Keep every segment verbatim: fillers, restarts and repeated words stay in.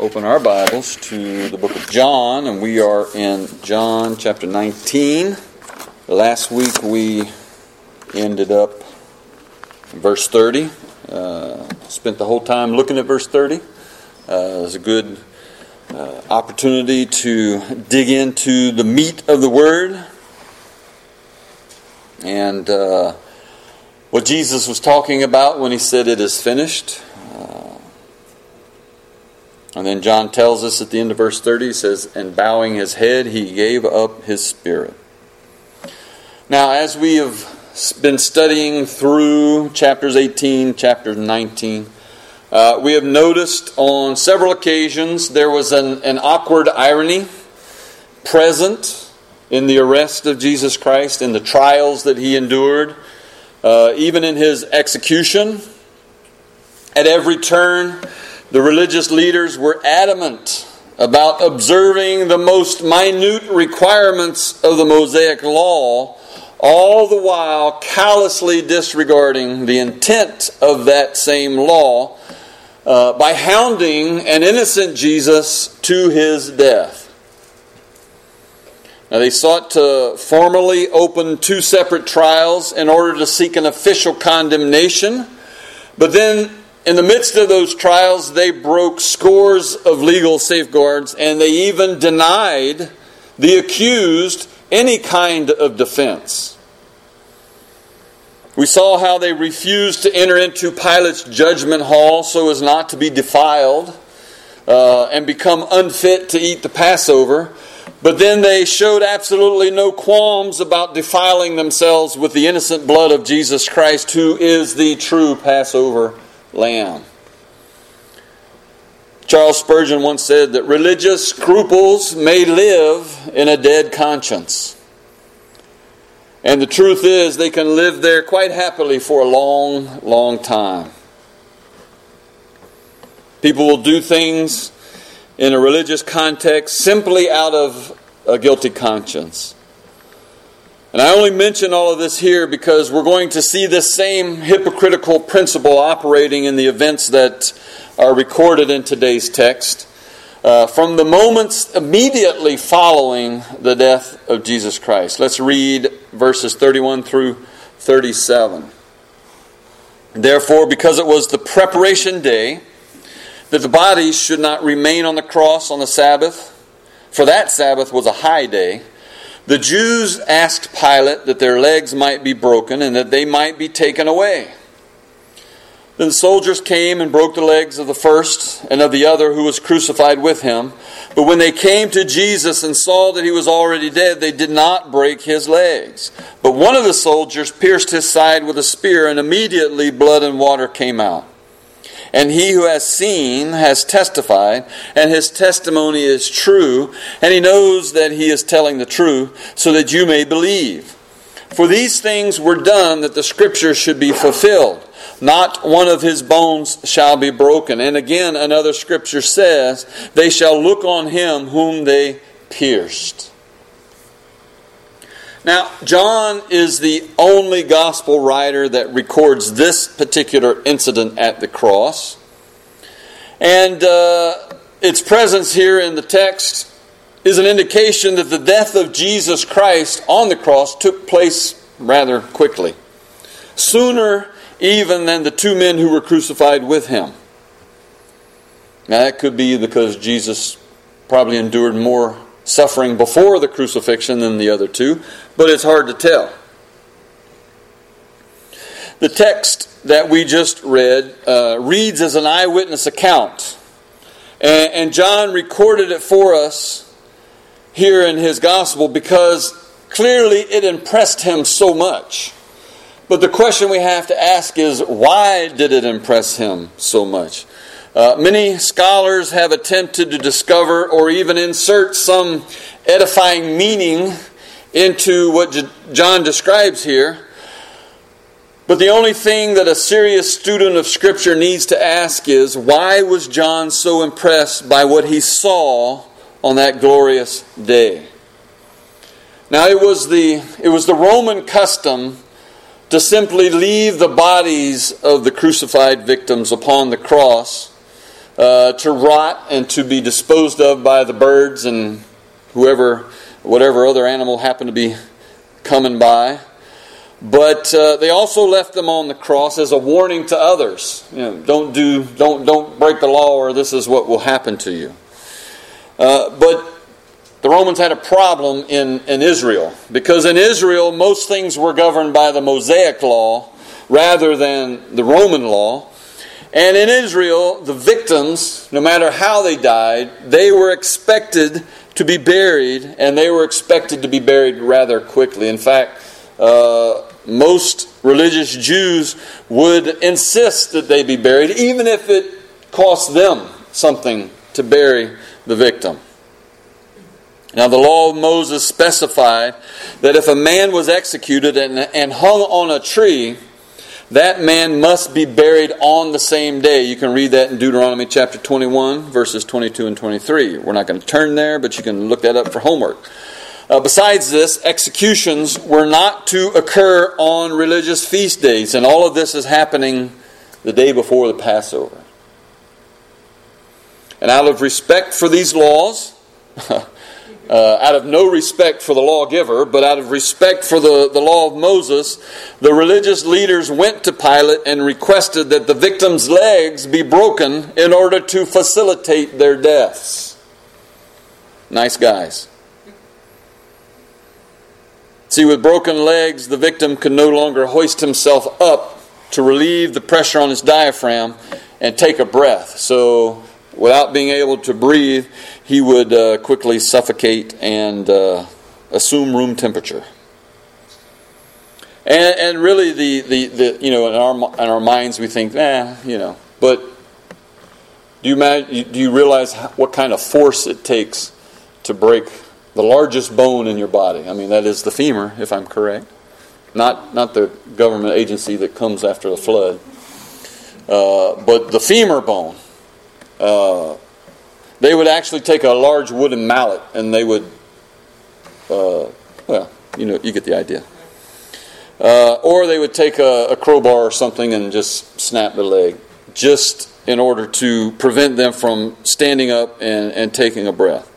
open our Bibles to the book of John, and we are in John chapter nineteen. Last week we ended up in verse thirty. Uh, spent the whole time looking at verse thirty. Uh, it was a good uh, opportunity to dig into the meat of the Word and uh, what Jesus was talking about when he said it is finished. And then John tells us at the end of verse thirty, he says, and bowing his head, he gave up his spirit. Now, as we have been studying through chapters eighteen, chapter nineteen, uh, we have noticed on several occasions there was an, an awkward irony present in the arrest of Jesus Christ, in the trials that he endured, uh, even in his execution. At every turn, the religious leaders were adamant about observing the most minute requirements of the Mosaic law, all the while callously disregarding the intent of that same law uh, by hounding an innocent Jesus to his death. Now, they sought to formally open two separate trials in order to seek an official condemnation, but then in the midst of those trials, they broke scores of legal safeguards, and they even denied the accused any kind of defense. We saw how they refused to enter into Pilate's judgment hall so as not to be defiled uh, and become unfit to eat the Passover. But then they showed absolutely no qualms about defiling themselves with the innocent blood of Jesus Christ, who is the true Passover Lamb. Charles Spurgeon once said that religious scruples may live in a dead conscience. And the truth is, they can live there quite happily for a long, long time. People will do things in a religious context simply out of a guilty conscience. And I only mention all of this here because we're going to see this same hypocritical principle operating in the events that are recorded in today's text uh, from the moments immediately following the death of Jesus Christ. Let's read verses thirty-one through thirty-seven. Therefore, because it was the preparation day, that the bodies should not remain on the cross on the Sabbath, for that Sabbath was a high day, the Jews asked Pilate that their legs might be broken and that they might be taken away. Then the soldiers came and broke the legs of the first and of the other who was crucified with him. But when they came to Jesus and saw that he was already dead, they did not break his legs. But one of the soldiers pierced his side with a spear, and immediately blood and water came out. And he who has seen has testified, and his testimony is true, and he knows that he is telling the truth, so that you may believe. For these things were done that the Scriptures should be fulfilled. Not one of his bones shall be broken. And again, another Scripture says, they shall look on him whom they pierced. Now, John is the only gospel writer that records this particular incident at the cross. And uh, its presence here in the text is an indication that the death of Jesus Christ on the cross took place rather quickly. Sooner even than the two men who were crucified with him. Now, that could be because Jesus probably endured more suffering before the crucifixion than the other two, but it's hard to tell. The text that we just read uh, reads as an eyewitness account, and, and John recorded it for us here in his gospel because clearly it impressed him so much. But the question we have to ask is, why did it impress him so much? Uh, many scholars have attempted to discover or even insert some edifying meaning into what J- John describes here. But the only thing that a serious student of Scripture needs to ask is, why was John so impressed by what he saw on that glorious day? Now, it was the it was the Roman custom to simply leave the bodies of the crucified victims upon the cross uh, to rot and to be disposed of by the birds and whoever, whatever other animal happened to be coming by. But uh, they also left them on the cross as a warning to others. You know, don't do, don't don't break the law, or this is what will happen to you. Uh, but the Romans had a problem in, in Israel, because in Israel most things were governed by the Mosaic law rather than the Roman law. And in Israel, the victims, no matter how they died, they were expected to be buried, and they were expected to be buried rather quickly. In fact, uh, most religious Jews would insist that they be buried, even if it cost them something to bury the victim. Now, the law of Moses specified that if a man was executed and, and hung on a tree, that man must be buried on the same day. You can read that in Deuteronomy chapter twenty-one, verses twenty-two and twenty-three. We're not going to turn there, but you can look that up for homework. Uh, besides this, executions were not to occur on religious feast days, and all of this is happening the day before the Passover. And out of respect for these laws, Uh, out of no respect for the lawgiver, but out of respect for the, the law of Moses, the religious leaders went to Pilate and requested that the victim's legs be broken in order to facilitate their deaths. Nice guys. See, with broken legs, the victim could no longer hoist himself up to relieve the pressure on his diaphragm and take a breath. So, without being able to breathe, he would uh, quickly suffocate and uh, assume room temperature. And, and really, the, the, the you know in our in our minds we think, eh, you know. But do you imagine, do you realize how, what kind of force it takes to break the largest bone in your body? I mean, that is the femur, if I'm correct. Not not the government agency that comes after the flood, uh, but the femur bone. Uh, they would actually take a large wooden mallet and they would, uh, well, you know, you get the idea. Uh, or they would take a, a crowbar or something and just snap the leg, just in order to prevent them from standing up and, and taking a breath.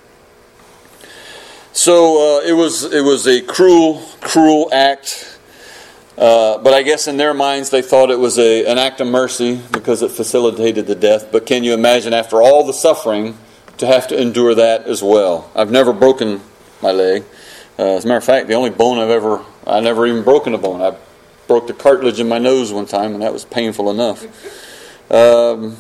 So uh, it was it was a cruel, cruel act. Uh, but I guess in their minds they thought it was a, an act of mercy because it facilitated the death. But can you imagine, after all the suffering, to have to endure that as well? I've never broken my leg. Uh, as a matter of fact, the only bone I've ever, I never even broken a bone. I broke the cartilage in my nose one time, and that was painful enough. Um,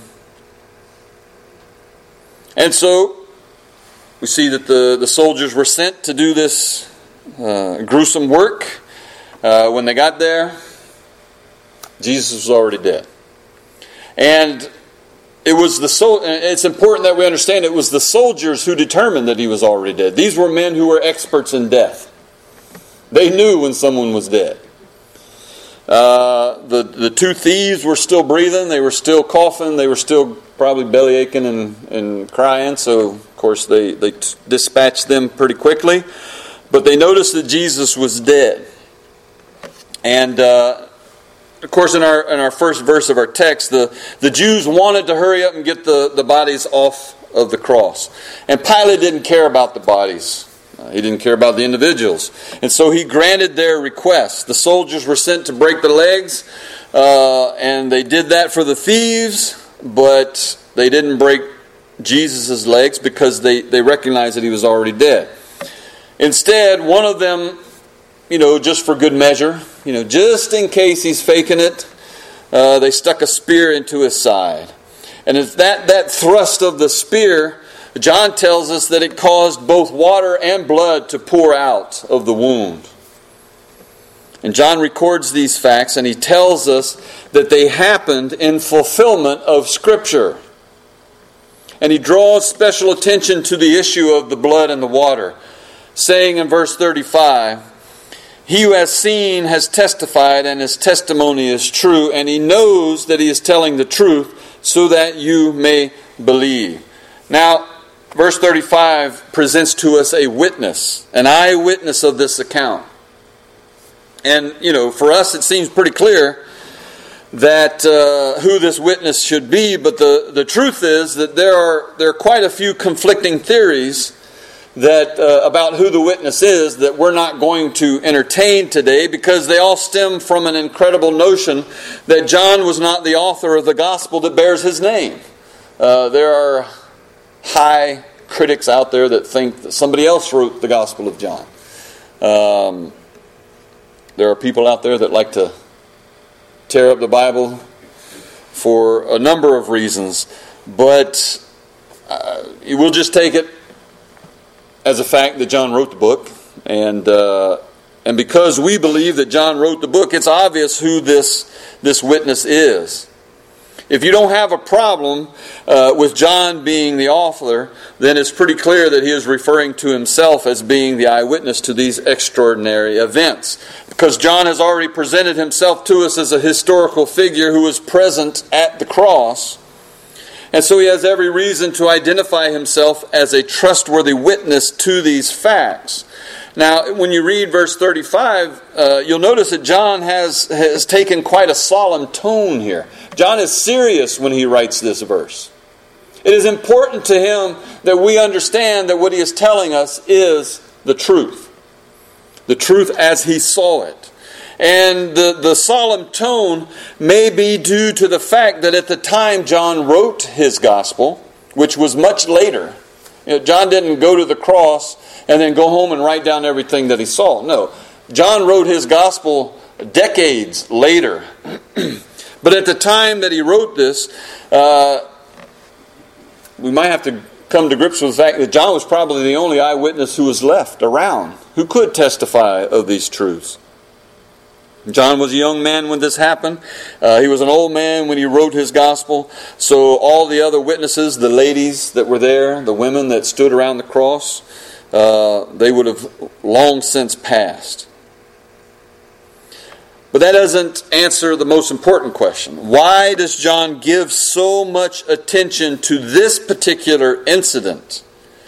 and so we see that the, the soldiers were sent to do this uh, gruesome work. Uh, when they got there, Jesus was already dead. And it was the sol- it's important that we understand it was the soldiers who determined that he was already dead. These were men who were experts in death. They knew when someone was dead. Uh, the, the two thieves were still breathing. They were still coughing. They were still probably belly aching and, and crying. So, of course, they, they t- dispatched them pretty quickly. But they noticed that Jesus was dead. And, uh, of course, in our in our first verse of our text, the, the Jews wanted to hurry up and get the, the bodies off of the cross. And Pilate didn't care about the bodies. Uh, he didn't care about the individuals. And so he granted their request. The soldiers were sent to break the legs, uh, and they did that for the thieves, but they didn't break Jesus' legs because they, they recognized that he was already dead. Instead, one of them, you know, just for good measure, you know, just in case he's faking it, uh, they stuck a spear into his side. And it's that, that thrust of the spear, John tells us that it caused both water and blood to pour out of the wound. And John records these facts, and he tells us that they happened in fulfillment of Scripture. And he draws special attention to the issue of the blood and the water, saying in verse thirty-five, "He who has seen has testified, and his testimony is true, and he knows that he is telling the truth, so that you may believe." Now, verse thirty-five presents to us a witness, an eyewitness of this account. And, you know, for us it seems pretty clear that uh, who this witness should be, but the, the truth is that there are there are quite a few conflicting theories that uh, about who the witness is that we're not going to entertain today, because they all stem from an incredible notion that John was not the author of the gospel that bears his name. Uh, there are high critics out there that think that somebody else wrote the Gospel of John. Um, there are people out there that like to tear up the Bible for a number of reasons, but uh, we'll just take it as a fact that John wrote the book, and uh, and because we believe that John wrote the book, it's obvious who this this witness is. If you don't have a problem uh, with John being the author, then it's pretty clear that he is referring to himself as being the eyewitness to these extraordinary events. Because John has already presented himself to us as a historical figure who was present at the cross. And so he has every reason to identify himself as a trustworthy witness to these facts. Now, when you read verse thirty-five, uh, you'll notice that John has, has taken quite a solemn tone here. John is serious when he writes this verse. It is important to him that we understand that what he is telling us is the truth. The truth as he saw it. And the, the solemn tone may be due to the fact that at the time John wrote his gospel, which was much later, you know, John didn't go to the cross and then go home and write down everything that he saw. No, John wrote his gospel decades later. But at the time that he wrote this, uh, we might have to come to grips with the fact that John was probably the only eyewitness who was left around who could testify of these truths. John was a young man when this happened. Uh, he was an old man when he wrote his gospel. So all the other witnesses, the ladies that were there, the women that stood around the cross, uh, they would have long since passed. But that doesn't answer the most important question. Why does John give so much attention to this particular incident?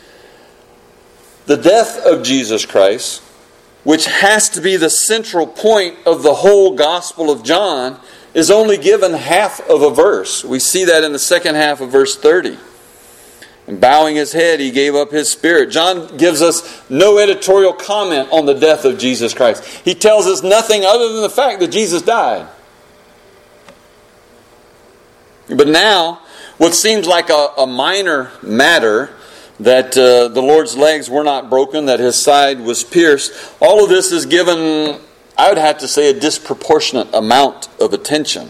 The death of Jesus Christ, which has to be the central point of the whole Gospel of John, is only given half of a verse. We see that in the second half of verse thirty. And bowing his head, he gave up his spirit. John gives us no editorial comment on the death of Jesus Christ. He tells us nothing other than the fact that Jesus died. But now, what seems like a, a minor matter, that uh, the Lord's legs were not broken, that his side was pierced, all of this is given, I would have to say, a disproportionate amount of attention.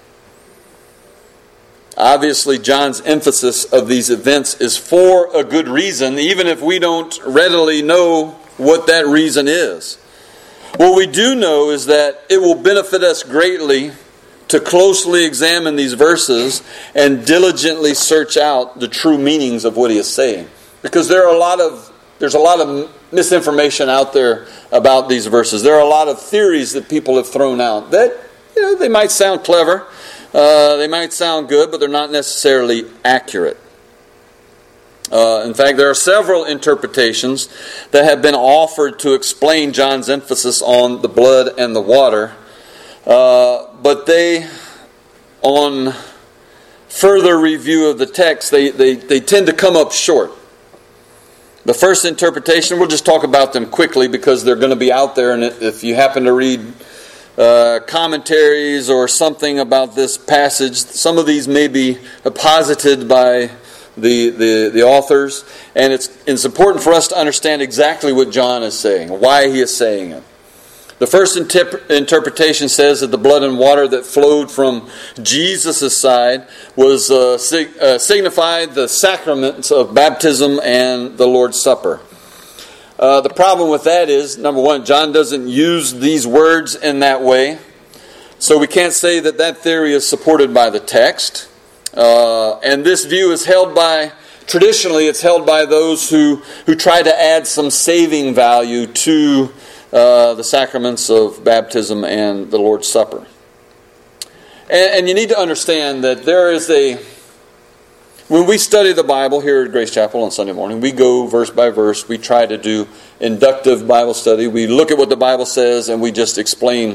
Obviously, John's emphasis of these events is for a good reason, even if we don't readily know what that reason is. What we do know is that it will benefit us greatly to closely examine these verses and diligently search out the true meanings of what he is saying. Because there are a lot of there's a lot of misinformation out there about these verses. There are a lot of theories that people have thrown out that, you know, they might sound clever. Uh, they might sound good, but they're not necessarily accurate. Uh, in fact, there are several interpretations that have been offered to explain John's emphasis on the blood and the water. Uh, but they, on further review of the text, they, they, they tend to come up short. The first interpretation, we'll just talk about them quickly because they're going to be out there, and if you happen to read Uh, commentaries or something about this passage, some of these may be posited by the, the, the authors, and it's, it's important for us to understand exactly what John is saying, why he is saying it. The first interp- interpretation says that the blood and water that flowed from Jesus' side was uh, sig- uh, signified the sacraments of baptism and the Lord's Supper. Uh, the problem with that is, number one, John doesn't use these words in that way. So we can't say that that theory is supported by the text. Uh, and this view is held by, traditionally it's held by those who, who try to add some saving value to uh, the sacraments of baptism and the Lord's Supper. And, and you need to understand that there is a... When we study the Bible here at Grace Chapel on Sunday morning, we go verse by verse. We try to do inductive Bible study. We look at what the Bible says and we just explain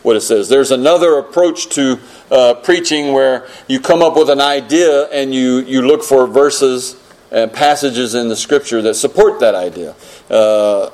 what it says. There's another approach to uh, preaching where you come up with an idea and you, you look for verses and passages in the Scripture that support that idea. Uh,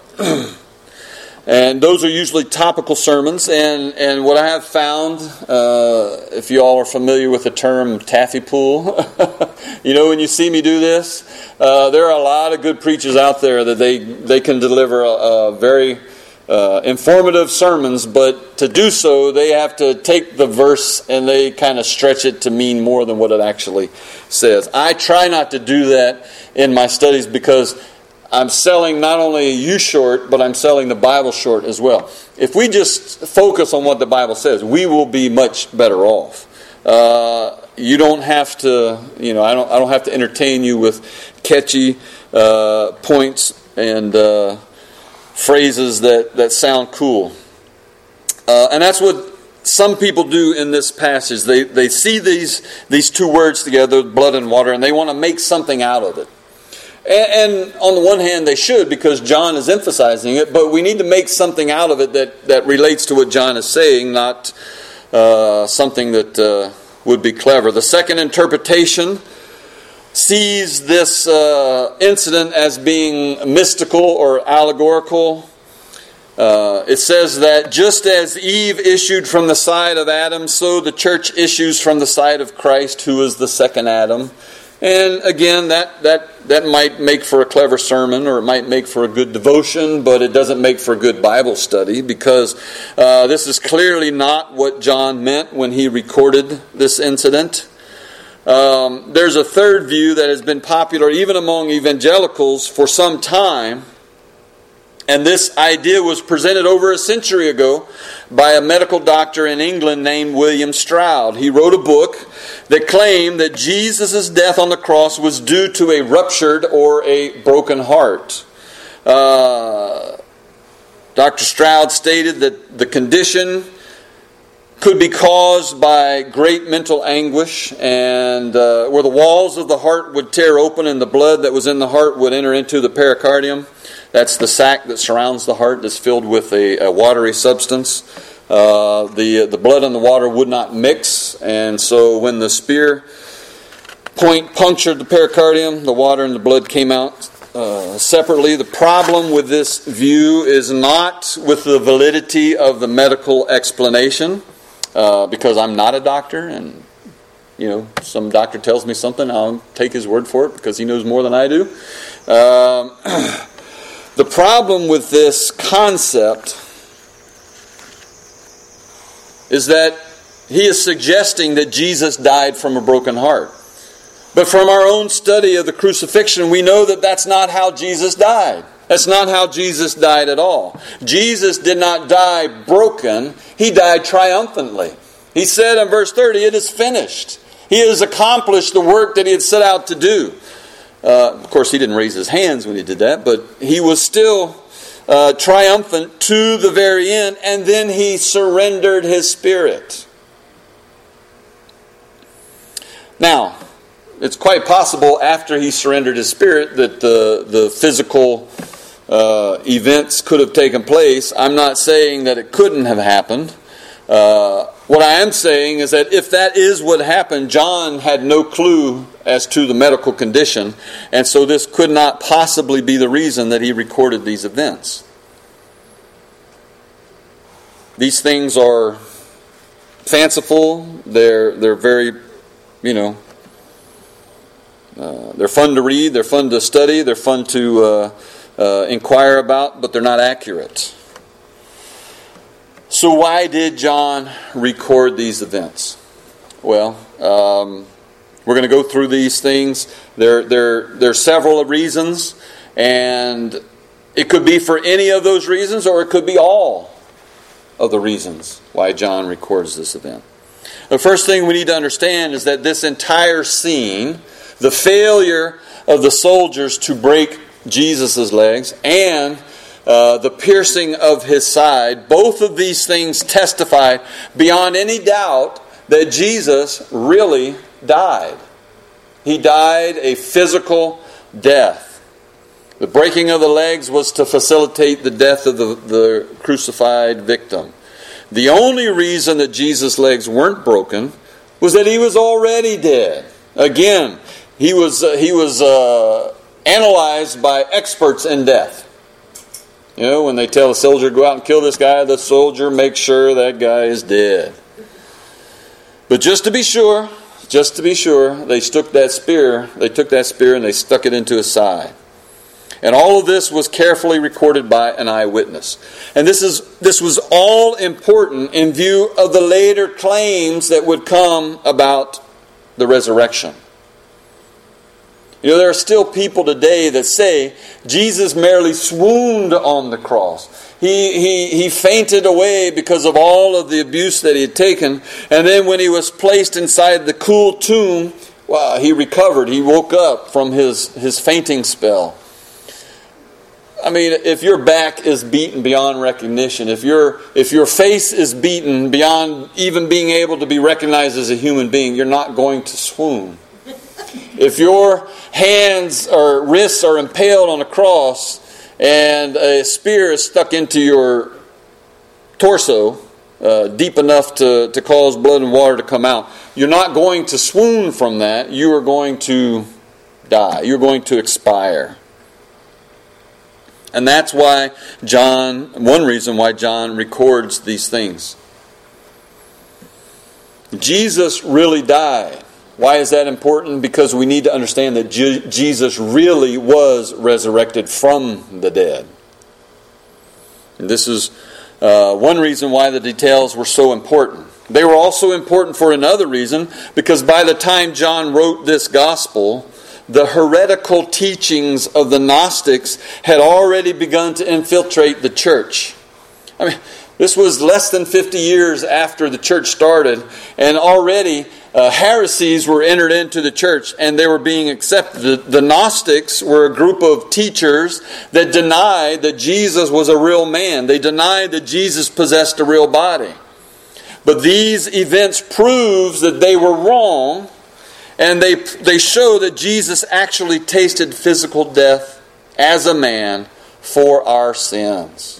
and those are usually topical sermons. And, and what I have found, uh, if you all are familiar with the term taffy pull, you know, when you see me do this, uh, there are a lot of good preachers out there that they, they can deliver a, a very uh, informative sermons, but to do so, they have to take the verse and they kind of stretch it to mean more than what it actually says. I try not to do that in my studies because I'm selling not only you short, but I'm selling the Bible short as well. If we just focus on what the Bible says, we will be much better off. Uh, you don't have to, you know, I don't, I don't have to entertain you with catchy uh, points and uh, phrases that, that sound cool. Uh, and that's what some people do in this passage. They they see these these two words together, blood and water, and they want to make something out of it. And, and on the one hand, they should, because John is emphasizing it, but we need to make something out of it that, that relates to what John is saying, not uh, something that uh, would be clever. The second interpretation sees this uh, incident as being mystical or allegorical. Uh, it says that just as Eve issued from the side of Adam, so the church issues from the side of Christ, who is the second Adam. And again, that, that, that might make for a clever sermon, or it might make for a good devotion, but it doesn't make for a good Bible study, because uh, this is clearly not what John meant when he recorded this incident. Um, there's a third view that has been popular even among evangelicals for some time, and this idea was presented over a century ago by a medical doctor in England named William Stroud. He wrote a book that claimed that Jesus' death on the cross was due to a ruptured or a broken heart. Uh, Doctor Stroud stated that the condition could be caused by great mental anguish, and uh, where the walls of the heart would tear open and the blood that was in the heart would enter into the pericardium. That's the sac that surrounds the heart that's filled with a, a watery substance. Uh, the the blood and the water would not mix, and so when the spear point punctured the pericardium, the water and the blood came out uh, separately. The problem with this view is not with the validity of the medical explanation, uh, because I'm not a doctor, and you know, some doctor tells me something, I'll take his word for it because he knows more than I do. Um, The problem with this concept is that he is suggesting that Jesus died from a broken heart. But from our own study of the crucifixion, we know that that's not how Jesus died. That's not how Jesus died at all. Jesus did not die broken. He died triumphantly. He said in verse thirty, "It is finished." He has accomplished the work that he had set out to do. Uh, of course, he didn't raise his hands when he did that, but he was still uh, triumphant to the very end, and then he surrendered his spirit. Now, it's quite possible after he surrendered his spirit that the, the physical uh, events could have taken place. I'm not saying that it couldn't have happened. Uh, what I am saying is that if that is what happened, John had no clue as to the medical condition, and so this could not possibly be the reason that he recorded these events. These things are fanciful. They're they're very, you know, uh, they're fun to read. They're fun to study. They're fun to uh, uh, inquire about, but they're not accurate. So why did John record these events? Well, um, we're going to go through these things. There, there, there are several reasons, and it could be for any of those reasons, or it could be all of the reasons why John records this event. The first thing we need to understand is that this entire scene, the failure of the soldiers to break Jesus' legs, and Uh, the piercing of his side, both of these things testify beyond any doubt that Jesus really died. He died a physical death. The breaking of the legs was to facilitate the death of the, the crucified victim. The only reason that Jesus' legs weren't broken was that he was already dead. Again, he was uh, he was uh, analyzed by experts in death. You know, when they tell a soldier, go out and kill this guy, the soldier makes sure that guy is dead. But just to be sure, just to be sure, they stuck that spear, they took that spear and they stuck it into his side. And all of this was carefully recorded by an eyewitness. And this is this was all important in view of the later claims that would come about the resurrection. You know, there are still people today that say Jesus merely swooned on the cross. He, he, he fainted away because of all of the abuse that he had taken. And then when he was placed inside the cool tomb, well, he recovered. He woke up from his, his fainting spell. I mean, if your back is beaten beyond recognition, if your if your face is beaten beyond even being able to be recognized as a human being, you're not going to swoon. If your hands or wrists are impaled on a cross and a spear is stuck into your torso uh, deep enough to, to cause blood and water to come out, you're not going to swoon from that. You are going to die. You're going to expire. And that's why John, one reason why John records these things. Jesus really died. Why is that important? Because we need to understand that Je- Jesus really was resurrected from the dead. And this is uh, one reason why the details were so important. They were also important for another reason, because by the time John wrote this gospel, the heretical teachings of the Gnostics had already begun to infiltrate the church. I mean, this was less than fifty years after the church started, and already uh, heresies were entered into the church, and they were being accepted. The, the Gnostics were a group of teachers that denied that Jesus was a real man. They denied that Jesus possessed a real body. But these events proves that they were wrong, and they they show that Jesus actually tasted physical death as a man for our sins.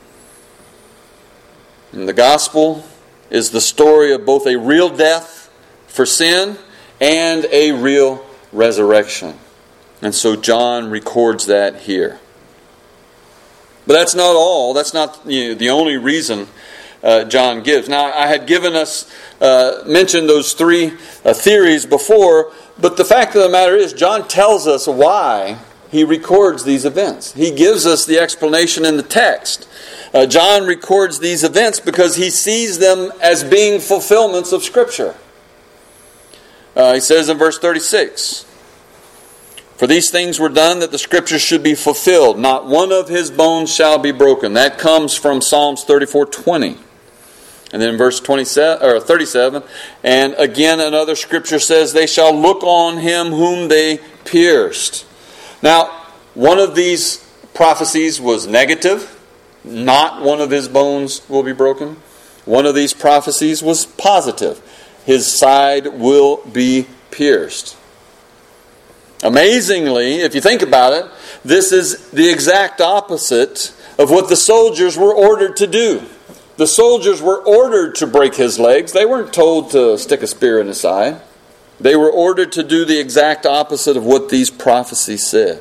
And the gospel is the story of both a real death for sin and a real resurrection. And so John records that here. But that's not all. That's not you know, the only reason uh, John gives. Now, I had given us, uh, mentioned those three uh, theories before, but the fact of the matter is John tells us why he records these events. He gives us the explanation in the text. Uh, John records these events because he sees them as being fulfillments of Scripture. Uh, he says in verse thirty-six, "For these things were done that the Scriptures should be fulfilled. Not one of his bones shall be broken." That comes from Psalms thirty-four twenty. And then in verse twenty-seven or thirty-seven, and again another Scripture says, "They shall look on him whom they pierced." Now, one of these prophecies was negative. Not one of his bones will be broken. One of these prophecies was positive. His side will be pierced. Amazingly, if you think about it, this is the exact opposite of what the soldiers were ordered to do. The soldiers were ordered to break his legs. They weren't told to stick a spear in his side. They were ordered to do the exact opposite of what these prophecies said.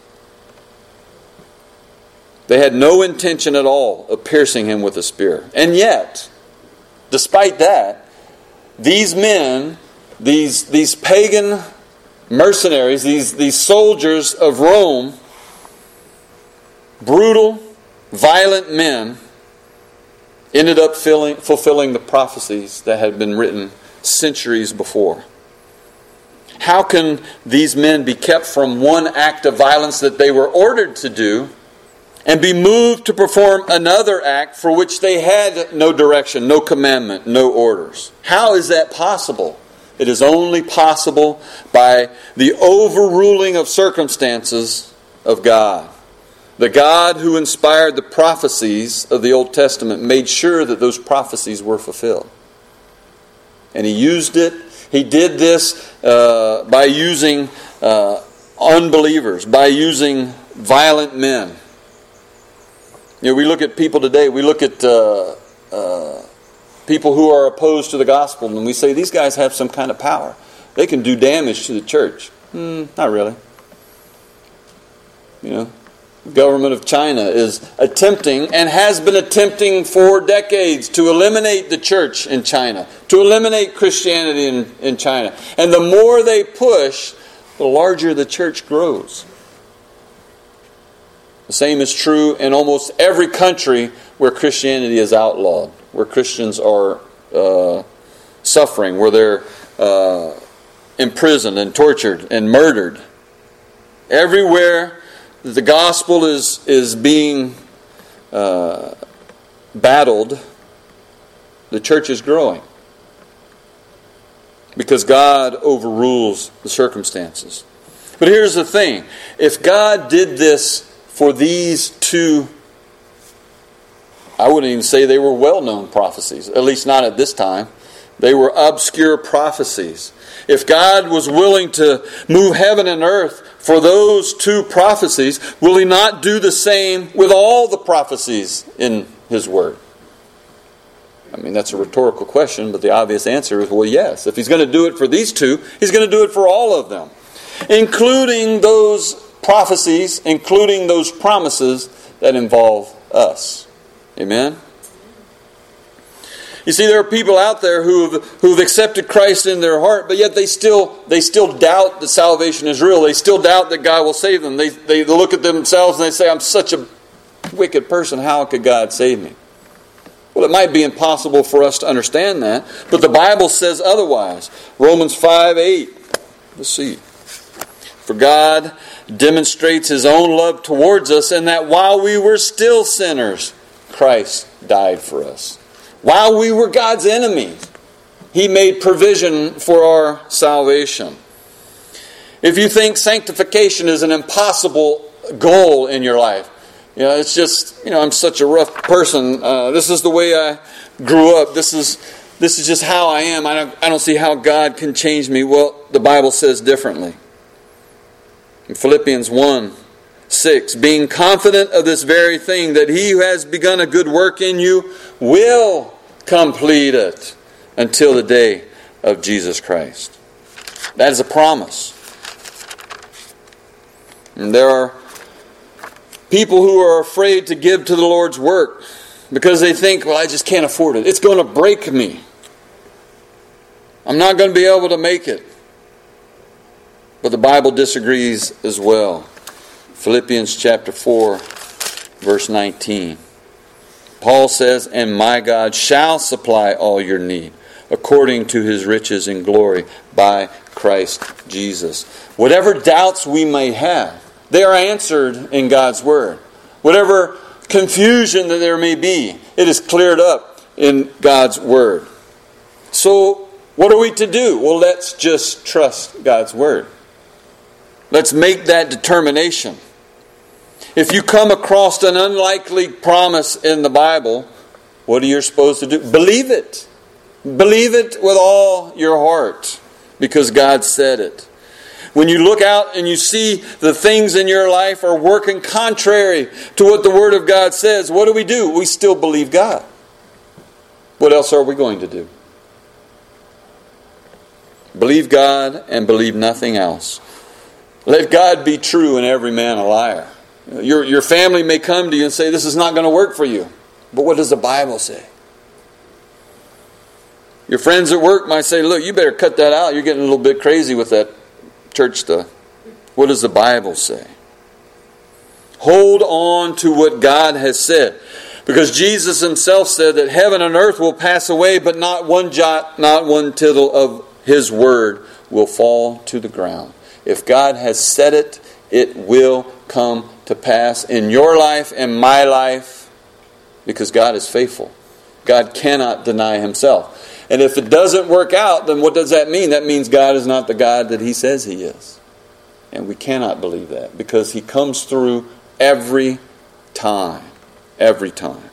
They had no intention at all of piercing him with a spear. And yet, despite that, these men, these, these pagan mercenaries, these, these soldiers of Rome, brutal, violent men, ended up filling, fulfilling the prophecies that had been written centuries before. How can these men be kept from one act of violence that they were ordered to do and be moved to perform another act for which they had no direction, no commandment, no orders? How is that possible? It is only possible by the overruling of circumstances of God. The God who inspired the prophecies of the Old Testament made sure that those prophecies were fulfilled. And He used it. He did this uh, by using uh, unbelievers, by using violent men. You know, we look at people today, we look at uh, uh, people who are opposed to the gospel, and we say these guys have some kind of power. They can do damage to the church. Hmm, not really. You know, the government of China is attempting and has been attempting for decades to eliminate the church in China, to eliminate Christianity in, in China. And the more they push, the larger the church grows. The same is true in almost every country where Christianity is outlawed, where Christians are uh, suffering, where they're uh, imprisoned and tortured and murdered. Everywhere the gospel is, is being uh, battled, the church is growing. Because God overrules the circumstances. But here's the thing. If God did this for these two, I wouldn't even say they were well-known prophecies, at least not at this time. They were obscure prophecies. If God was willing to move heaven and earth for those two prophecies, will He not do the same with all the prophecies in His Word? I mean, that's a rhetorical question, but the obvious answer is, well, yes. If He's going to do it for these two, He's going to do it for all of them, including those prophecies, including those promises that involve us. Amen? You see, there are people out there who've, who've accepted Christ in their heart, but yet they still they still doubt that salvation is real. They still doubt that God will save them. They, they look at themselves and they say, I'm such a wicked person. How could God save me? Well, it might be impossible for us to understand that, but the Bible says otherwise. Romans five eight. Let's see. For God demonstrates His own love towards us, in that while we were still sinners, Christ died for us. While we were God's enemies, He made provision for our salvation. If you think sanctification is an impossible goal in your life, you know, it's just, you know, I'm such a rough person. Uh, this is the way I grew up. This is this is just how I am. I don't, I don't see how God can change me. Well, the Bible says differently. In Philippians one six, being confident of this very thing, that He who has begun a good work in you will complete it until the day of Jesus Christ. That is a promise. And there are people who are afraid to give to the Lord's work because they think, well, I just can't afford it. It's going to break me. I'm not going to be able to make it. But the Bible disagrees as well. Philippians chapter four, verse nineteen. Paul says, and my God shall supply all your need according to His riches in glory by Christ Jesus. Whatever doubts we may have, they are answered in God's Word. Whatever confusion that there may be, it is cleared up in God's Word. So, what are we to do? Well, let's just trust God's Word. Let's make that determination. If you come across an unlikely promise in the Bible, what are you supposed to do? Believe it. Believe it with all your heart, because God said it. When you look out and you see the things in your life are working contrary to what the Word of God says, what do we do? We still believe God. What else are we going to do? Believe God and believe nothing else. Let God be true and every man a liar. Your, your family may come to you and say, this is not going to work for you. But what does the Bible say? Your friends at work might say, look, you better cut that out. You're getting a little bit crazy with that church stuff. What does the Bible say? Hold on to what God has said. Because Jesus Himself said that heaven and earth will pass away, but not one jot, not one tittle of His word will fall to the ground. If God has said it, it will come to pass in your life and my life, because God is faithful. God cannot deny Himself. And if it doesn't work out, then what does that mean? That means God is not the God that He says He is. And we cannot believe that, because He comes through every time. Every time.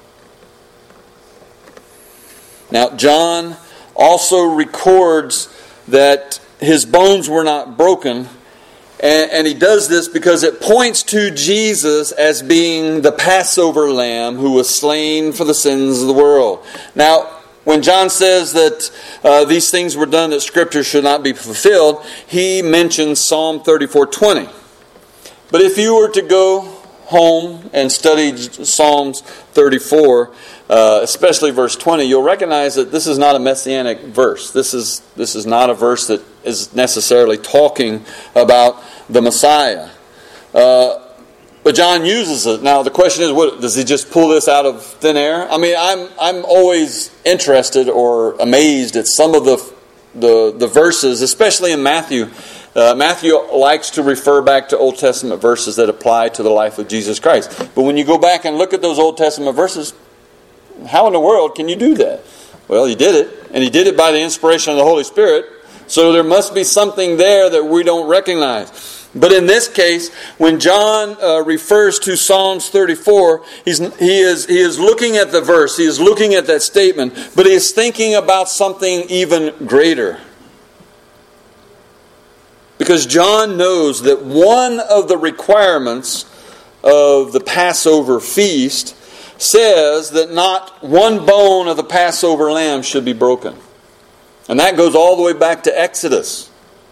Now, John also records that his bones were not broken. And, and he does this because it points to Jesus as being the Passover lamb who was slain for the sins of the world. Now, when John says that uh, these things were done that Scripture should not be fulfilled, he mentions Psalm thirty-four twenty. But if you were to go home and study Psalms thirty-four, uh, especially verse twenty, you'll recognize that this is not a messianic verse. This is this is not a verse that is necessarily talking about the Messiah. Uh, But John uses it. Now the question is, what, does he just pull this out of thin air? I mean, I'm I'm always interested or amazed at some of the the, the verses, especially in Matthew. Uh, Matthew likes to refer back to Old Testament verses that apply to the life of Jesus Christ. But when you go back and look at those Old Testament verses, how in the world can you do that? Well, he did it, and he did it by the inspiration of the Holy Spirit. So there must be something there that we don't recognize. But in this case, when John uh, refers to Psalms thirty-four, he's, he is he is looking at the verse, he is looking at that statement, but he is thinking about something even greater. Because John knows that one of the requirements of the Passover feast says that not one bone of the Passover lamb should be broken. And that goes all the way back to Exodus.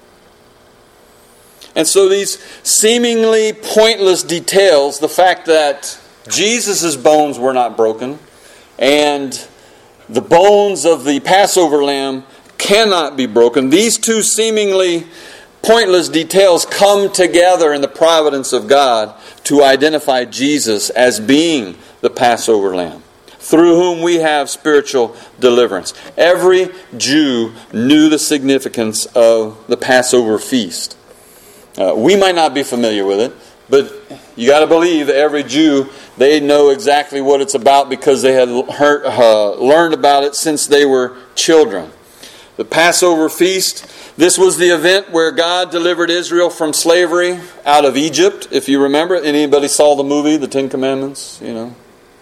And so these seemingly pointless details, the fact that Jesus' bones were not broken and the bones of the Passover lamb cannot be broken, these two seemingly pointless details come together in the providence of God to identify Jesus as being the Passover lamb, through whom we have spiritual deliverance. Every Jew knew the significance of the Passover feast. Uh, we might not be familiar with it, but you got to believe that every Jew, they know exactly what it's about because they had heard, uh, learned about it since they were children. The Passover feast, this was the event where God delivered Israel from slavery out of Egypt. If you remember, anybody saw the movie, The Ten Commandments? You know.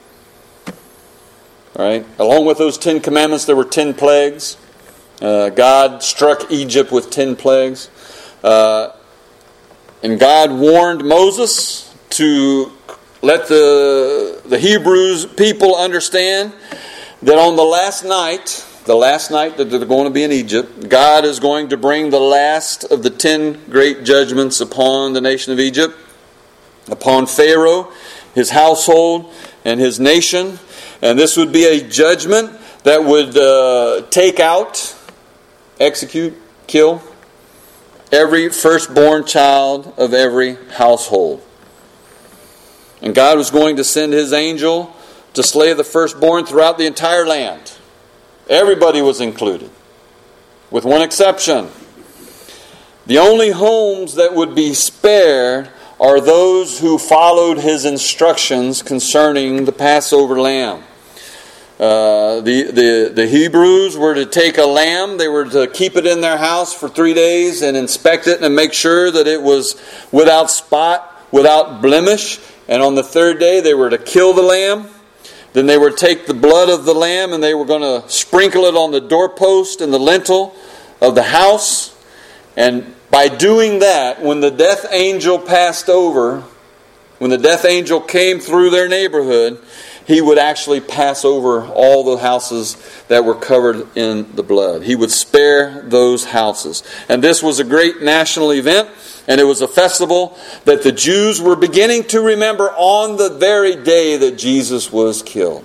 All right. Along with those Ten Commandments, there were ten plagues. Uh, God struck Egypt with ten plagues. Uh, And God warned Moses to let the, the Hebrews people understand that on the last night, the last night that they're going to be in Egypt, God is going to bring the last of the ten great judgments upon the nation of Egypt, upon Pharaoh, his household, and his nation. And this would be a judgment that would uh, take out, execute, kill every firstborn child of every household. And God was going to send His angel to slay the firstborn throughout the entire land. Everybody was included, with one exception. The only homes that would be spared are those who followed His instructions concerning the Passover lamb. Uh, the, the, the Hebrews were to take a lamb. They were to keep it in their house for three days and inspect it and make sure that it was without spot, without blemish. And on the third day, they were to kill the lamb. Then they would take the blood of the lamb and they were going to sprinkle it on the doorpost and the lintel of the house. And by doing that, when the death angel passed over, when the death angel came through their neighborhood, he would actually pass over all the houses that were covered in the blood. He would spare those houses. And this was a great national event, and it was a festival that the Jews were beginning to remember on the very day that Jesus was killed.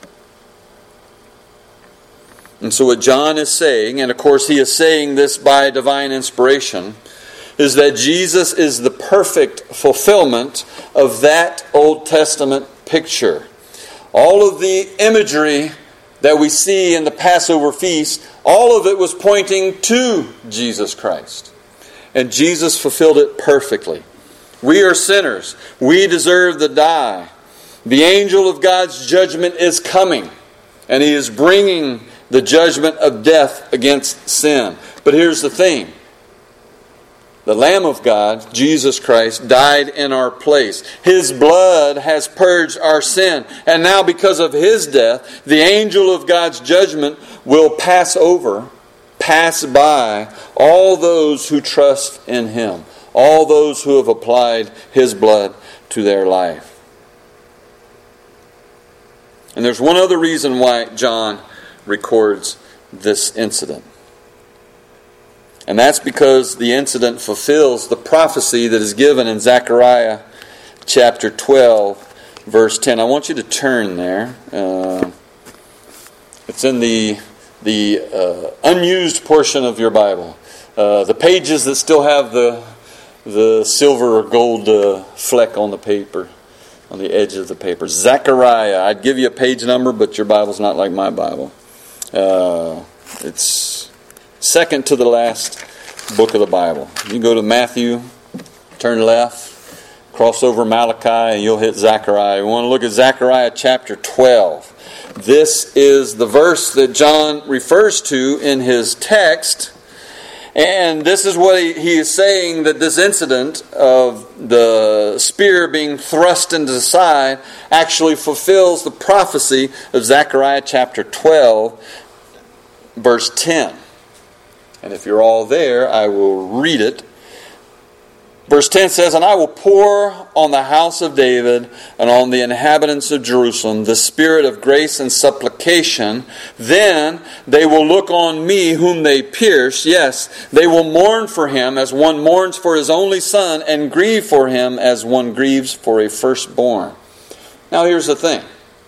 And so what John is saying, and of course he is saying this by divine inspiration, is that Jesus is the perfect fulfillment of that Old Testament picture. All of the imagery that we see in the Passover feast, all of it was pointing to Jesus Christ. And Jesus fulfilled it perfectly. We are sinners. We deserve to die. The angel of God's judgment is coming. And he is bringing the judgment of death against sin. But here's the thing. The Lamb of God, Jesus Christ, died in our place. His blood has purged our sin. And now because of His death, the angel of God's judgment will pass over, pass by all those who trust in Him. All those who have applied His blood to their life. And there's one other reason why John records this incident. And that's because the incident fulfills the prophecy that is given in Zechariah chapter twelve, verse ten. I want you to turn there. Uh, it's in the, the uh, unused portion of your Bible. Uh, the pages that still have the, the silver or gold uh, fleck on the paper, on the edge of the paper. Zechariah. I'd give you a page number, but your Bible's not like my Bible. Uh, it's second to the last book of the Bible. You can go to Matthew, turn left, cross over Malachi, and you'll hit Zechariah. We want to look at Zechariah chapter twelve. This is the verse that John refers to in his text. And this is what he, he is saying, that this incident of the spear being thrust into the side actually fulfills the prophecy of Zechariah chapter twelve, verse ten. And if you're all there, I will read it. Verse ten says, "And I will pour on the house of David and on the inhabitants of Jerusalem the spirit of grace and supplication. Then they will look on me whom they pierced. Yes, they will mourn for him as one mourns for his only son, and grieve for him as one grieves for a firstborn." Now here's the thing.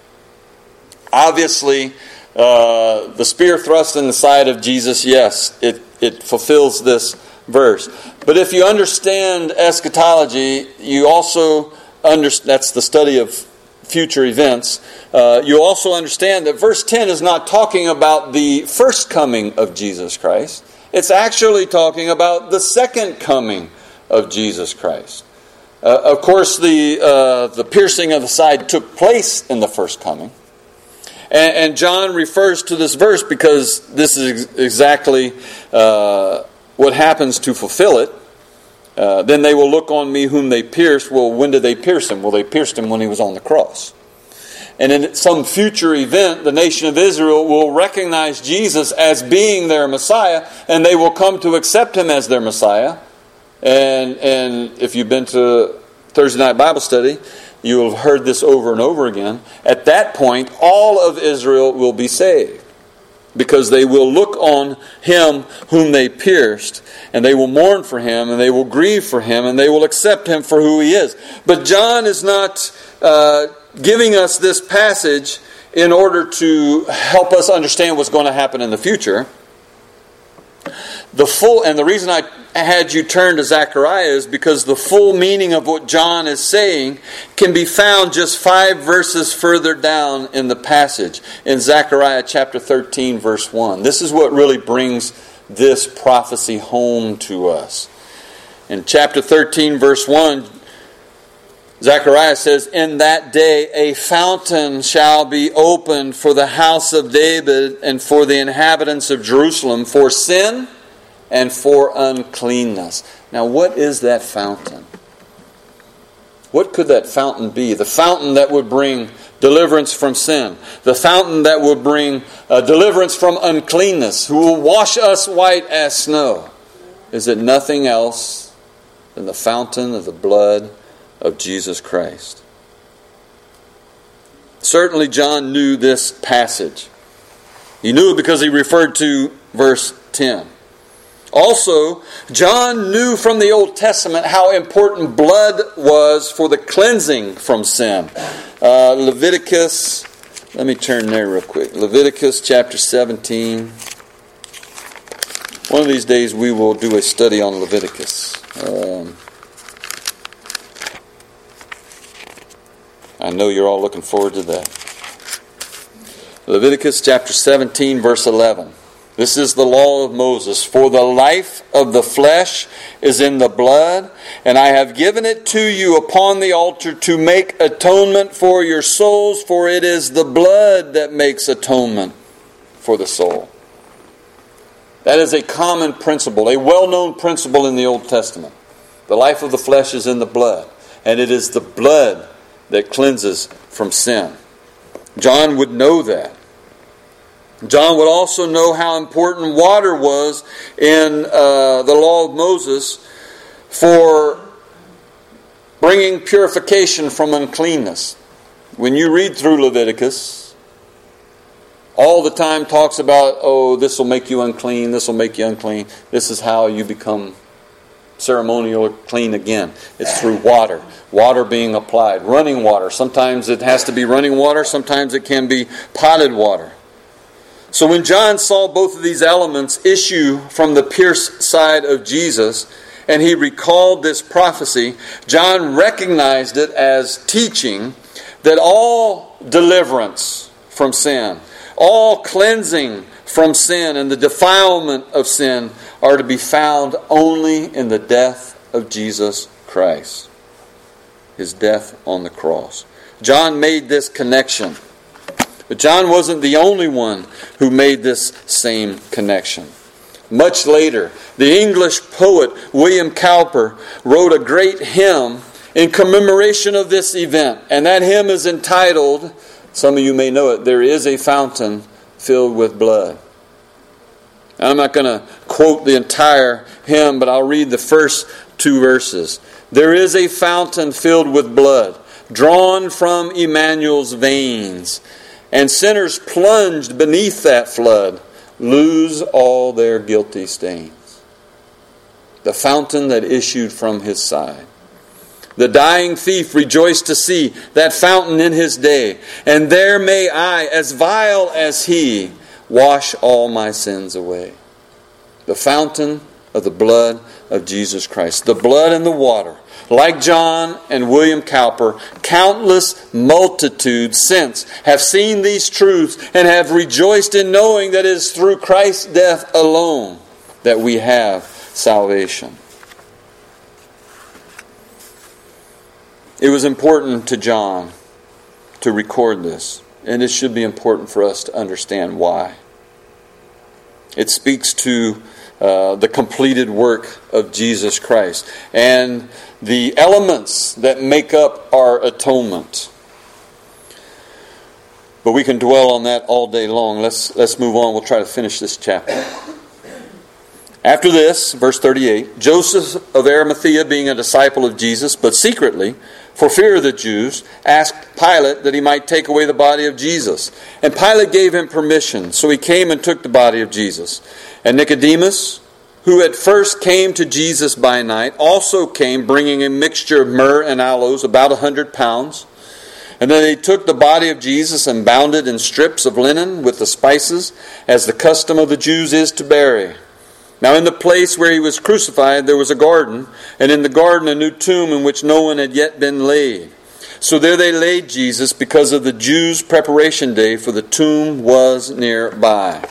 Obviously, uh, the spear thrust in the side of Jesus, yes, it, it fulfills this verse. But if you understand eschatology, you also understand, that's the study of future events, uh, you also understand that verse ten is not talking about the first coming of Jesus Christ. It's actually talking about the second coming of Jesus Christ. Uh, of course, the uh, the piercing of the side took place in the first coming. And, and John refers to this verse because this is ex- exactly uh, what happens to fulfill it. Uh, then they will look on me whom they pierced. Well, when did they pierce him? Well, they pierced him when he was on the cross. And in some future event, the nation of Israel will recognize Jesus as being their Messiah, and they will come to accept him as their Messiah. And and if you've been to Thursday night Bible study, you will have heard this over and over again. At that point, all of Israel will be saved, because they will look on him whom they pierced, and they will mourn for him, and they will grieve for him, and they will accept him for who he is. But John is not uh, giving us this passage in order to help us understand what's going to happen in the future. The full, and the reason I had you turn to Zechariah is because the full meaning of what John is saying can be found just five verses further down in the passage, in Zechariah chapter thirteen, verse one. This is what really brings this prophecy home to us. In chapter thirteen, verse one, Zechariah says, "In that day a fountain shall be opened for the house of David and for the inhabitants of Jerusalem, for sin and for uncleanness." Now, what is that fountain? What could that fountain be? The fountain that would bring deliverance from sin. The fountain that would bring uh, deliverance from uncleanness, who will wash us white as snow. Is it nothing else than the fountain of the blood of Jesus Christ? Certainly John knew this passage. He knew it because he referred to verse ten. Also, John knew from the Old Testament how important blood was for the cleansing from sin. Uh, Leviticus, let me turn there real quick. Leviticus chapter seventeen. One of these days we will do a study on Leviticus. Um, I know you're all looking forward to that. Leviticus chapter seventeen, verse eleven. This is the law of Moses. "For the life of the flesh is in the blood, and I have given it to you upon the altar to make atonement for your souls, for it is the blood that makes atonement for the soul." That is a common principle, a well-known principle in the Old Testament. The life of the flesh is in the blood, and it is the blood that cleanses from sin. John would know that. John would also know how important water was in uh, the law of Moses for bringing purification from uncleanness. When you read through Leviticus, all the time talks about, oh, this will make you unclean, this will make you unclean. This is how you become ceremonial or clean again. It's through water. Water being applied. Running water. Sometimes it has to be running water. Sometimes it can be potted water. So when John saw both of these elements issue from the pierced side of Jesus, and he recalled this prophecy, John recognized it as teaching that all deliverance from sin, all cleansing from sin and the defilement of sin are to be found only in the death of Jesus Christ. His death on the cross. John made this connection. But John wasn't the only one who made this same connection. Much later, the English poet William Cowper wrote a great hymn in commemoration of this event. And that hymn is entitled, some of you may know it, There is a Fountain Filled with Blood. I'm not going to quote the entire hymn, but I'll read the first two verses. There is a fountain filled with blood, drawn from Emmanuel's veins, and sinners plunged beneath that flood lose all their guilty stains. The fountain that issued from his side. The dying thief rejoiced to see that fountain in his day, and there may I, as vile as he, wash all my sins away. The fountain of the blood of Jesus Christ. The blood and the water. Like John and William Cowper, countless multitudes since have seen these truths and have rejoiced in knowing that it is through Christ's death alone that we have salvation. It was important to John to record this, and it should be important for us to understand why. It speaks to uh, the completed work of Jesus Christ and the elements that make up our atonement. But we can dwell on that all day long. Let's let's move on. We'll try to finish this chapter. After this, verse thirty-eight, Joseph of Arimathea, being a disciple of Jesus, but secretly, for fear of the Jews, asked Pilate that he might take away the body of Jesus. And Pilate gave him permission, so he came and took the body of Jesus. And Nicodemus, who at first came to Jesus by night, also came bringing a mixture of myrrh and aloes, about a hundred pounds. And then they took the body of Jesus and bound it in strips of linen with the spices, as the custom of the Jews is to bury. Now in the place where he was crucified there was a garden, and in the garden a new tomb in which no one had yet been laid. So there they laid Jesus because of the Jews' preparation day, for the tomb was nearby.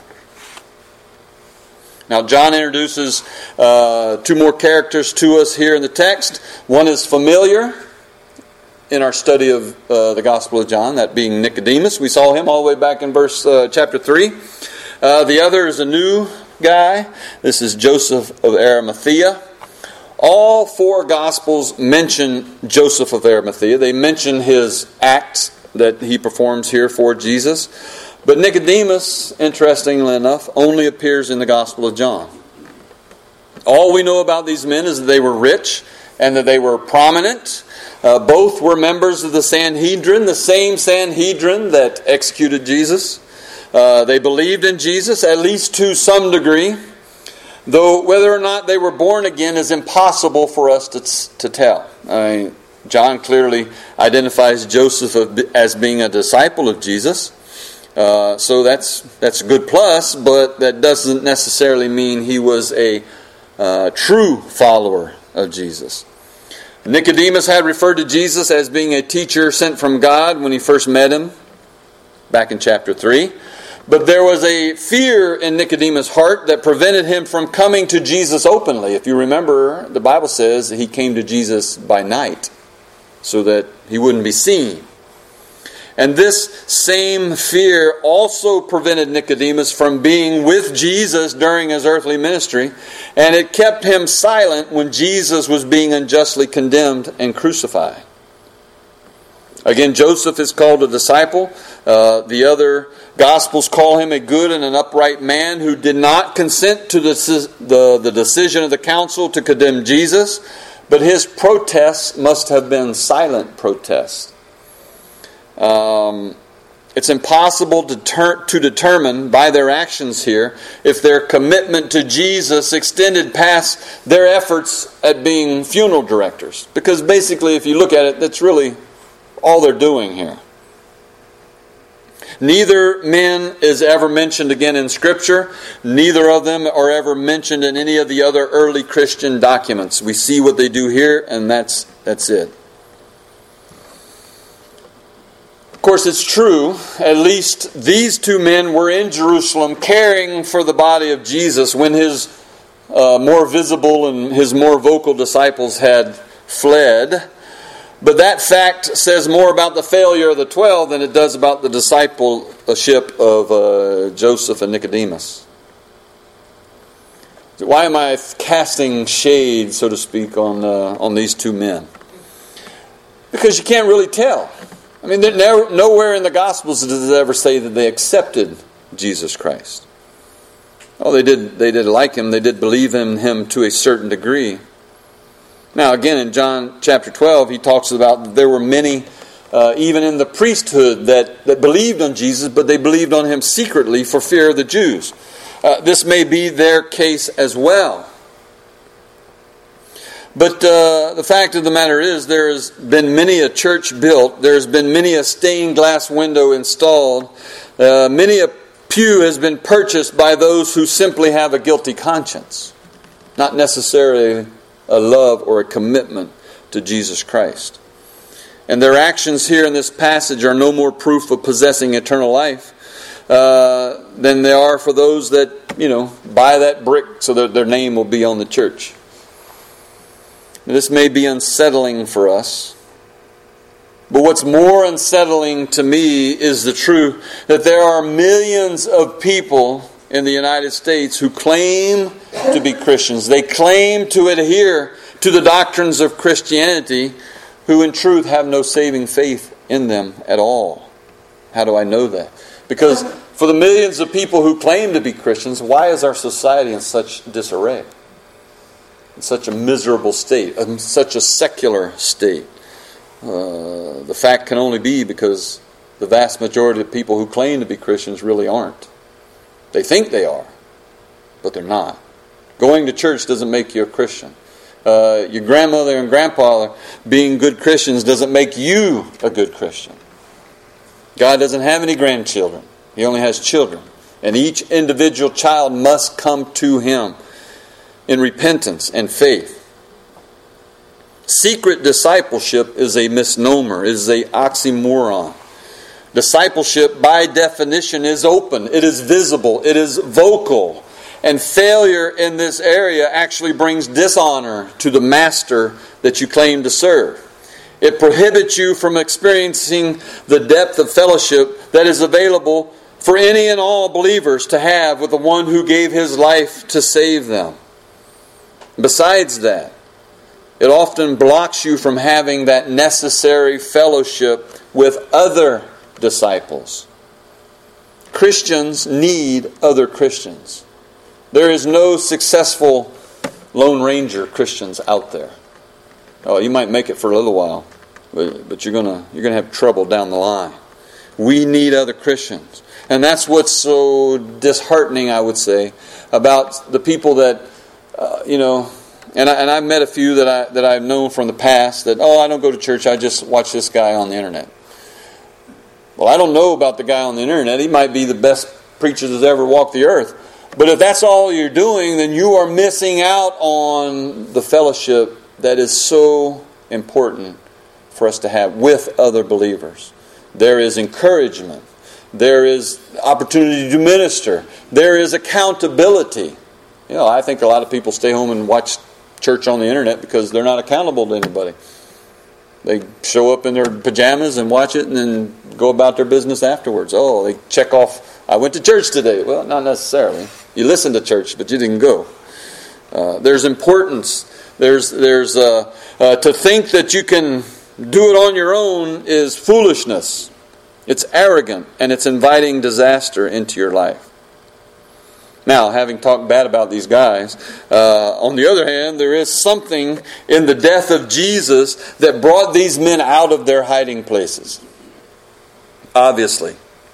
Now John introduces uh, two more characters to us here in the text. One is familiar in our study of uh, the Gospel of John, that being Nicodemus. We saw him all the way back in verse uh, chapter three. Uh, the other is a new guy. This is Joseph of Arimathea. All four Gospels mention Joseph of Arimathea. They mention his acts that he performs here for Jesus. But Nicodemus, interestingly enough, only appears in the Gospel of John. All we know about these men is that they were rich and that they were prominent. Uh, both were members of the Sanhedrin, the same Sanhedrin that executed Jesus. Uh, they believed in Jesus, at least to some degree, though whether or not they were born again is impossible for us to, to tell. I mean, John clearly identifies Joseph as being a disciple of Jesus, uh, so that's that's a good plus, but that doesn't necessarily mean he was a uh, true follower of Jesus. Nicodemus had referred to Jesus as being a teacher sent from God when he first met him, back in chapter three. But there was a fear in Nicodemus' heart that prevented him from coming to Jesus openly. If you remember, the Bible says that he came to Jesus by night so that he wouldn't be seen. And this same fear also prevented Nicodemus from being with Jesus during his earthly ministry, and it kept him silent when Jesus was being unjustly condemned and crucified. Again, Joseph is called a disciple. Uh, the other Gospels call him a good and an upright man who did not consent to the, the, the decision of the council to condemn Jesus, but his protests must have been silent protests. Um, It's impossible to, ter- to determine by their actions here if their commitment to Jesus extended past their efforts at being funeral directors. Because basically, if you look at it, that's really all they're doing here. Neither men is ever mentioned again in Scripture. Neither of them are ever mentioned in any of the other early Christian documents. We see what they do here, and that's that's it. Of course, it's true, at least these two men were in Jerusalem caring for the body of Jesus when his uh, more visible and his more vocal disciples had fled. But that fact says more about the failure of the twelve than it does about the discipleship of uh, Joseph and Nicodemus. Why am I casting shade, so to speak, on uh, on these two men? Because you can't really tell. I mean, never, nowhere in the Gospels does it ever say that they accepted Jesus Christ. Oh, they did. They did like him. They did believe in him to a certain degree. Now, again, in John chapter twelve, he talks about that there were many, uh, even in the priesthood, that, that believed on Jesus, but they believed on him secretly for fear of the Jews. Uh, this may be their case as well. But uh, the fact of the matter is, there has been many a church built. There has been many a stained glass window installed. Uh, many a pew has been purchased by those who simply have a guilty conscience, not necessarily a love or a commitment to Jesus Christ. And their actions here in this passage are no more proof of possessing eternal life uh, than they are for those that, you know, buy that brick so that their name will be on the church. This may be unsettling for us. But what's more unsettling to me is the truth that there are millions of people in the United States who claim to be Christians. They claim to adhere to the doctrines of Christianity, who in truth have no saving faith in them at all. How do I know that? Because for the millions of people who claim to be Christians, why is our society in such disarray? In such a miserable state, in such a secular state? Uh, the fact can only be because the vast majority of people who claim to be Christians really aren't. They think they are, but they're not. Going to church doesn't make you a Christian. Uh, your grandmother and grandfather being good Christians doesn't make you a good Christian. God doesn't have any grandchildren. He only has children. And each individual child must come to Him in repentance and faith. Secret discipleship is a misnomer, is a oxymoron. Discipleship, by definition, is open, it is visible, it is vocal. And failure in this area actually brings dishonor to the master that you claim to serve. It prohibits you from experiencing the depth of fellowship that is available for any and all believers to have with the one who gave His life to save them. Besides that, it often blocks you from having that necessary fellowship with other disciples. Christians need other Christians. There is no successful Lone Ranger Christians out there. Oh, you might make it for a little while, but, but you're gonna you're gonna have trouble down the line. We need other Christians, and that's what's so disheartening, I would say, about the people that uh, you know. And I, and I've met a few that I that I've known from the past that, oh, I don't go to church, I just watch this guy on the internet. Well, I don't know about the guy on the internet. He might be the best preacher that's ever walked the earth. But if that's all you're doing, then you are missing out on the fellowship that is so important for us to have with other believers. There is encouragement. There is opportunity to minister. There is accountability. You know, I think a lot of people stay home and watch church on the internet because they're not accountable to anybody. They show up in their pajamas and watch it and then go about their business afterwards. Oh, they check off, I went to church today. Well, not necessarily. You listened to church, but you didn't go. Uh, there's importance. There's there's uh, uh, to think that you can do it on your own is foolishness. It's arrogant, and it's inviting disaster into your life. Now, having talked bad about these guys, uh, on the other hand, there is something in the death of Jesus that brought these men out of their hiding places. Obviously.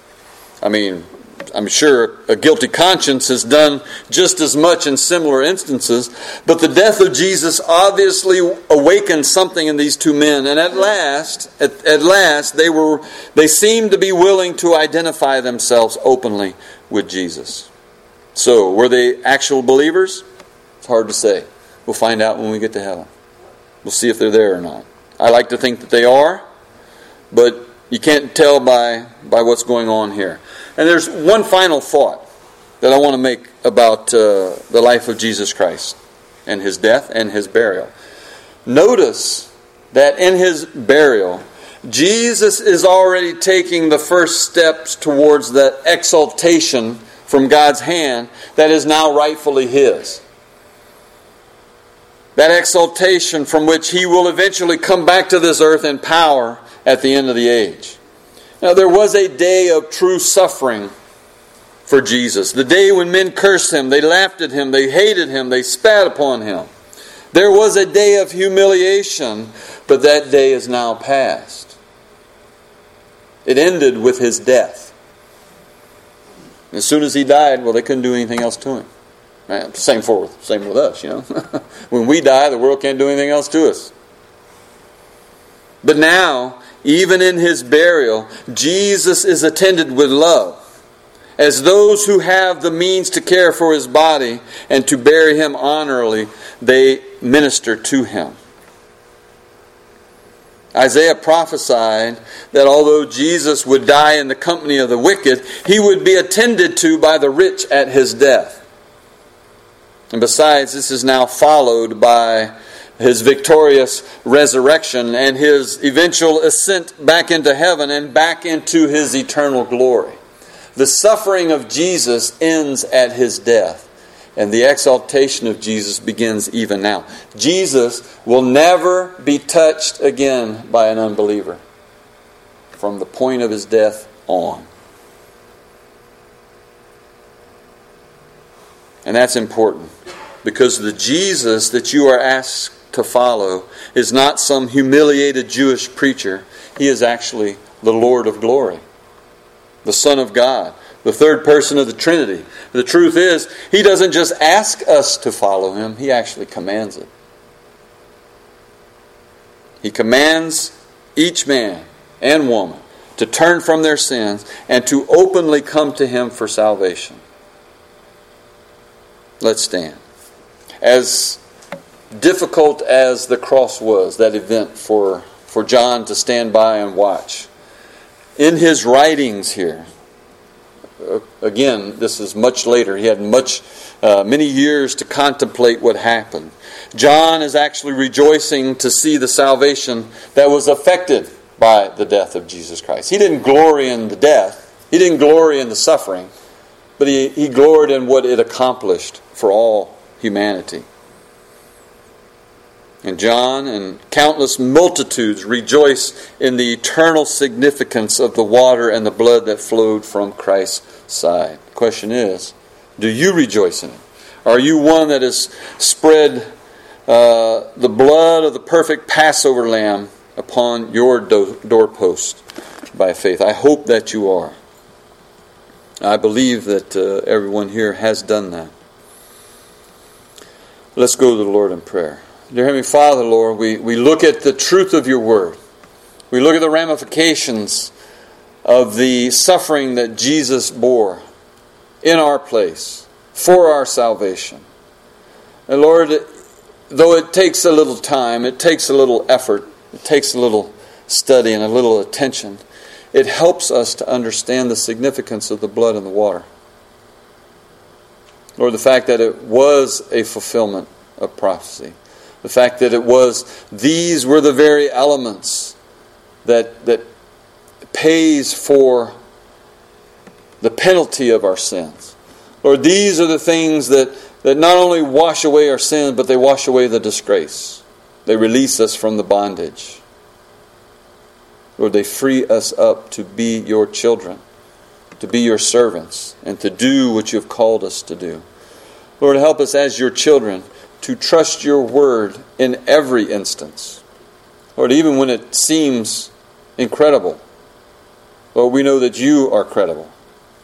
I mean, I'm sure a guilty conscience has done just as much in similar instances, but the death of Jesus obviously awakened something in these two men, and at last, at, at last, they were they seemed to be willing to identify themselves openly with Jesus. So, were they actual believers? It's hard to say. We'll find out when we get to heaven. We'll see if they're there or not. I like to think that they are, but you can't tell by, by what's going on here. And there's one final thought that I want to make about uh, the life of Jesus Christ and His death and His burial. Notice that in His burial, Jesus is already taking the first steps towards that exaltation from God's hand that is now rightfully His. That exaltation from which He will eventually come back to this earth in power at the end of the age. Now, there was a day of true suffering for Jesus. The day when men cursed Him, they laughed at Him, they hated Him, they spat upon Him. There was a day of humiliation, but that day is now past. It ended with His death. As soon as He died, well, they couldn't do anything else to Him. Right? Same for same with us, you know. When we die, the world can't do anything else to us. But now, even in His burial, Jesus is attended with love, as those who have the means to care for His body and to bury Him honorably, they minister to Him. Isaiah prophesied that although Jesus would die in the company of the wicked, He would be attended to by the rich at His death. And besides, this is now followed by His victorious resurrection and His eventual ascent back into heaven and back into His eternal glory. The suffering of Jesus ends at His death, and the exaltation of Jesus begins even now. Jesus will never be touched again by an unbeliever from the point of His death on. And that's important, because the Jesus that you are asked to follow is not some humiliated Jewish preacher. He is actually the Lord of glory, the Son of God, the third person of the Trinity. The truth is, He doesn't just ask us to follow Him, He actually commands it. He commands each man and woman to turn from their sins and to openly come to Him for salvation. Let's stand. As difficult as the cross was, that event for, for John to stand by and watch, in his writings here, again, this is much later. He had much, uh, many years to contemplate what happened. John is actually rejoicing to see the salvation that was affected by the death of Jesus Christ. He didn't glory in the death. He didn't glory in the suffering. But he, he gloried in what it accomplished for all humanity. And John and countless multitudes rejoice in the eternal significance of the water and the blood that flowed from Christ's side. The question is, do you rejoice in it? Are you one that has spread uh, the blood of the perfect Passover lamb upon your do- doorpost by faith? I hope that you are. I believe that uh, everyone here has done that. Let's go to the Lord in prayer. Dear Heavenly Father, Lord, we, we look at the truth of your word. We look at the ramifications of the suffering that Jesus bore in our place for our salvation. And Lord, though it takes a little time, it takes a little effort, it takes a little study and a little attention, it helps us to understand the significance of the blood and the water. Lord, the fact that it was a fulfillment of prophecy. The fact that it was, these were the very elements that, that pays for the penalty of our sins. Lord, these are the things that, that not only wash away our sins, but they wash away the disgrace. They release us from the bondage. Lord, they free us up to be your children, to be your servants, and to do what you have called us to do. Lord, help us as your children to trust your word in every instance. Lord, even when it seems incredible, Lord, we know that you are credible.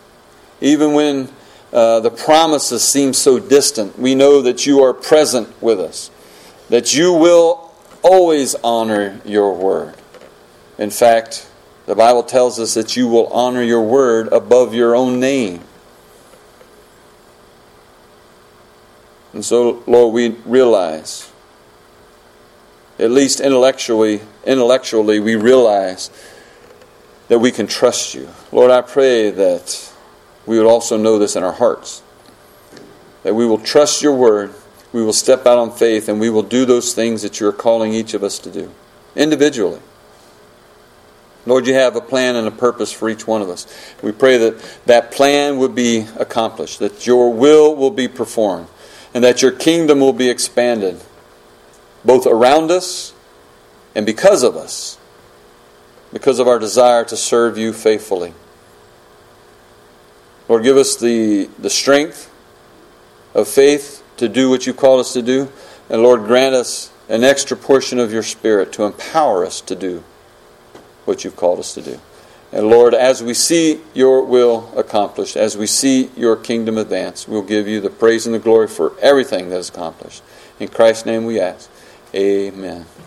Even when uh, the promises seem so distant, we know that you are present with us, that you will always honor your word. In fact, the Bible tells us that you will honor your word above your own name. And so, Lord, we realize, at least intellectually, intellectually, we realize that we can trust you. Lord, I pray that we would also know this in our hearts, that we will trust your word, we will step out on faith, and we will do those things that you're calling each of us to do, individually. Lord, you have a plan and a purpose for each one of us. We pray that that plan would be accomplished, that your will will be performed, and that your kingdom will be expanded, both around us and because of us, because of our desire to serve you faithfully. Lord, give us the, the strength of faith to do what you called us to do, and Lord, grant us an extra portion of your Spirit to empower us to do what you've called us to do. And Lord, as we see your will accomplished, as we see your kingdom advance, we'll give you the praise and the glory for everything that is accomplished. In Christ's name we ask. Amen.